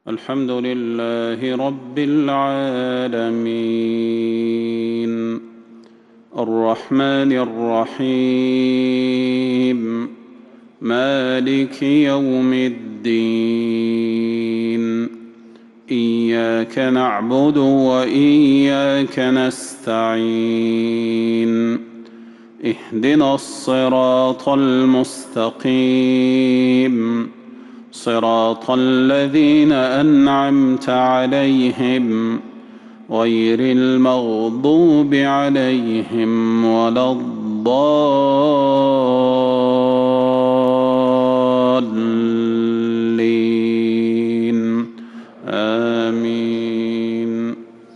الحمد لله رب العالمين الرحمن الرحيم مالك يوم الدين إياك نعبد وإياك نستعين اهدنا الصراط المستقيم صراط الذين أنعمت عليهم غير المغضوب عليهم ولا الضالين آمين.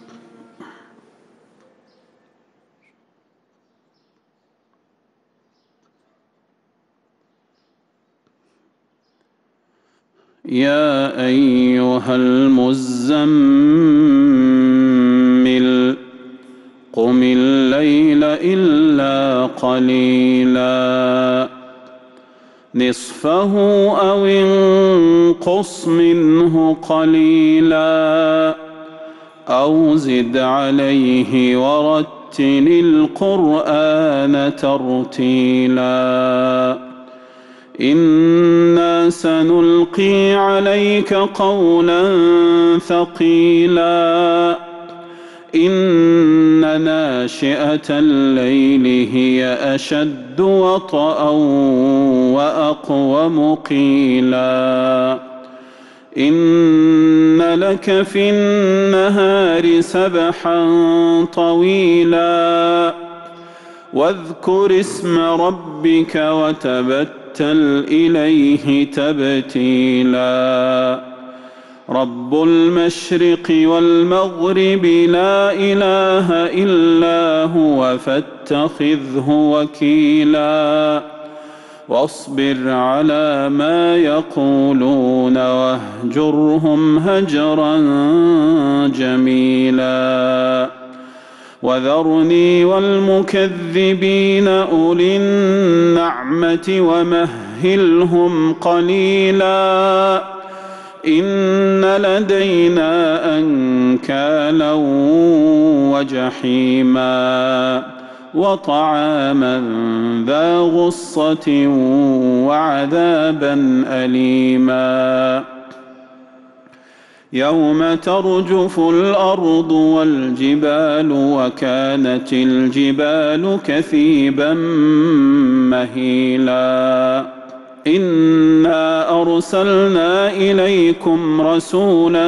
يا أيها المزمل قم الليل إلا قليلا نصفه أو انقص منه قليلا أو زد عليه ورتل القرآن ترتيلا إنا سنلقي عليك قولا ثقيلا إن ناشئة الليل هي أشد وطئا وأقوم قيلا إن لك في النهار سبحا طويلا واذكر اسم ربك وتبتل إليه تبتيلا رب المشرق والمغرب لا إله إلا هو فاتخذه وكيلا واصبر على ما يقولون واهجرهم هجرا جميلا وذرني والمكذبين أولي النعمة ومهلهم قليلا إن لدينا أنكالا وجحيما وطعاما ذا غصة وعذابا أليما يوم ترجف الأرض والجبال وكانت الجبال كثيبا مهيلا إنا أرسلنا إليكم رسولا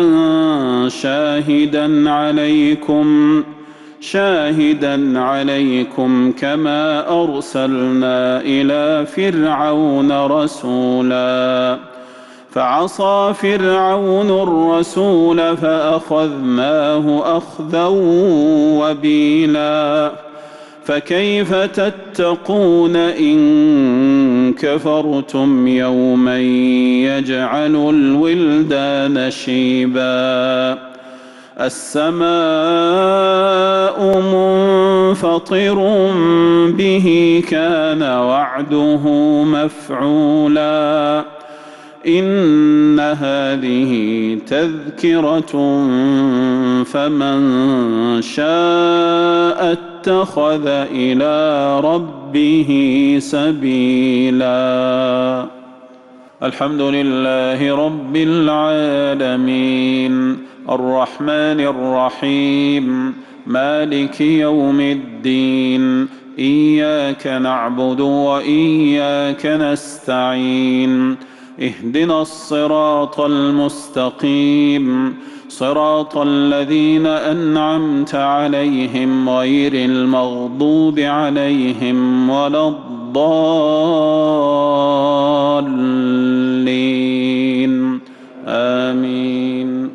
شاهدا عليكم كما أرسلنا إلى فرعون رسولا فعصى فرعون الرسول فأخذناه أخذا وبيلا فكيف تتقون إن كفرتم يوما يجعل الولدان شيبا السماء منفطر به كان وعده مفعولا إن هذه تذكرة فمن شاء اتخذ إلى ربه سبيلا. الحمد لله رب العالمين الرحمن الرحيم مالك يوم الدين إياك نعبد وإياك نستعين اهدنا الصراط المستقيم صراط الذين أنعمت عليهم غير المغضوب عليهم ولا الضالين آمين.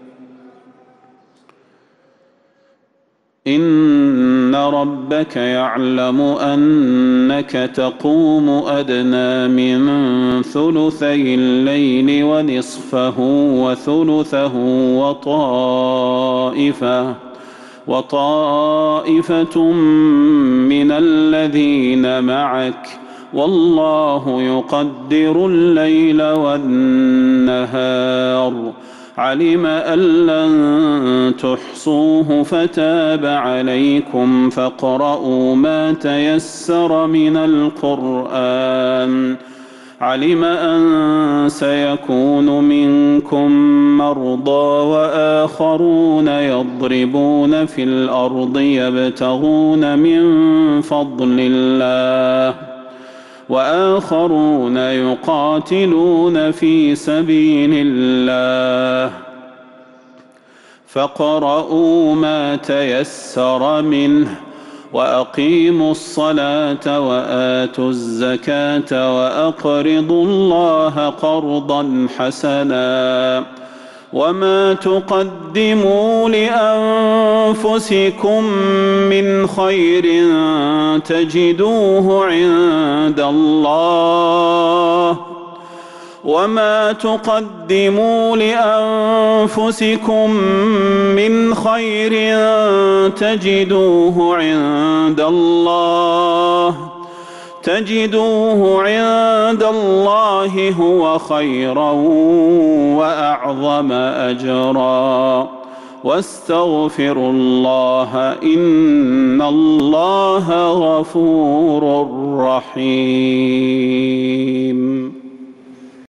إن ربك يعلم أنك تقوم أدنى من ثلثي الليل ونصفه وثلثه وطائفة من الذين معك والله يقدر الليل والنهار علم أن لن تحصوه فتاب عليكم فاقرؤوا ما تيسر من القرآن. علم أن سيكون منكم مرضى وآخرون يضربون في الأرض يبتغون من فضل الله وآخرون يقاتلون في سبيل الله فاقرؤوا ما تيسر منه وأقيموا الصلاة وآتوا الزكاة وأقرضوا الله قرضا حسنا وما تقدموا لأنفسكم من خير تجدوه عند الله وما تقدموا لأنفسكم من خير تجدوه عند الله هو خيرا وأعظم أجرا واستغفروا الله إن الله غفور رحيم.